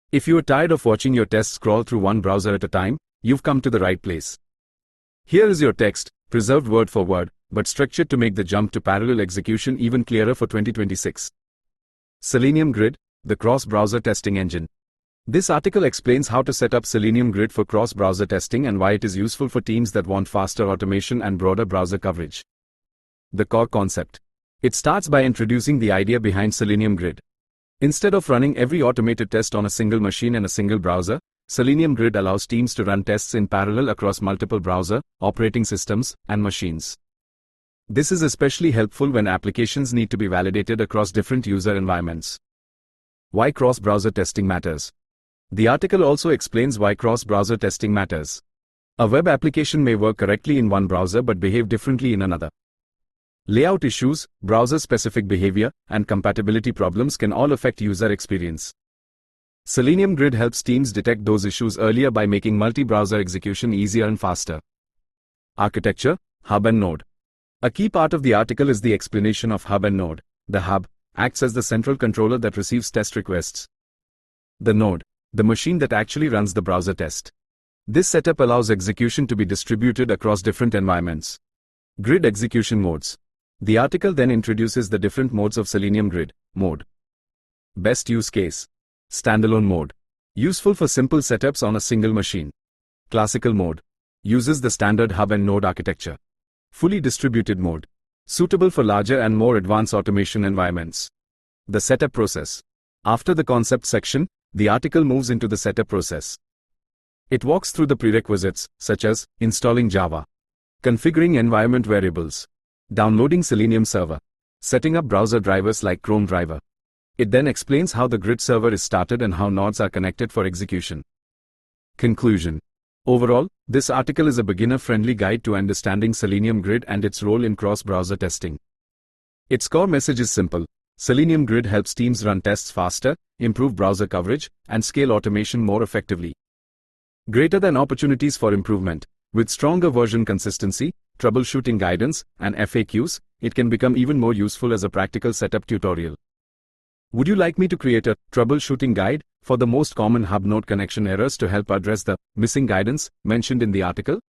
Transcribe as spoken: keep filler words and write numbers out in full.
If you are tired of watching your tests scroll through one browser at a time, you've come to the right place. Here is your text, preserved word for word, but structured to make the jump to parallel execution even clearer for twenty twenty-six. Selenium Grid, the cross-browser testing engine. This article explains how to set up Selenium Grid for cross-browser testing and why it is useful for teams that want faster automation and broader browser coverage. The core concept. It starts by introducing the idea behind Selenium Grid. Instead of running every automated test on a single machine and a single browser, Selenium Grid allows teams to run tests in parallel across multiple browser, operating systems, and machines. This is especially helpful when applications need to be validated across different user environments. Why cross-browser testing matters. The article also explains why cross-browser testing matters. A web application may work correctly in one browser but behave differently in another. Layout issues, browser-specific behavior, and compatibility problems can all affect user experience. Selenium Grid helps teams detect those issues earlier by making multi-browser execution easier and faster. Architecture, Hub and Node. A key part of the article is the explanation of Hub and Node. The Hub acts as the central controller that receives test requests. The Node, the machine that actually runs the browser test. This setup allows execution to be distributed across different environments. Grid execution modes. The article then introduces the different modes of Selenium Grid. Mode. Best use case. Standalone mode. Useful for simple setups on a single machine. Classical mode. Uses the standard hub and node architecture. Fully distributed mode. Suitable for larger and more advanced automation environments. The setup process. After the concept section, the article moves into the setup process. It walks through the prerequisites, such as installing Java, configuring environment variables, downloading Selenium Server, setting up browser drivers like Chrome driver. It then explains how the Grid server is started and how nodes are connected for execution. Conclusion. Overall, this article is a beginner-friendly guide to understanding Selenium Grid and its role in cross-browser testing. Its core message is simple. Selenium Grid helps teams run tests faster, improve browser coverage, and scale automation more effectively. Greater than opportunities for improvement. With stronger version consistency, troubleshooting guidance, and F A Qs, it can become even more useful as a practical setup tutorial. Would you like me to create a troubleshooting guide for the most common hub node connection errors to help address the missing guidance mentioned in the article?